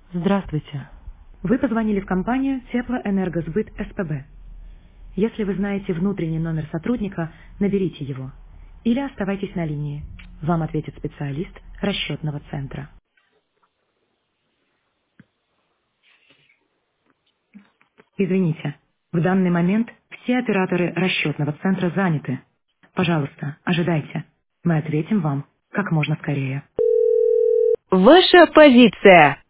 Здравствуйте. Вы позвонили в компанию Теплоэнергосбыт СПБ. Если вы знаете внутренний номер сотрудника, наберите его. Или оставайтесь на линии. Вам ответит специалист расчетного центра. Извините, в данный момент все операторы расчетного центра заняты. Пожалуйста, ожидайте. Мы ответим вам как можно скорее. Ваша позиция.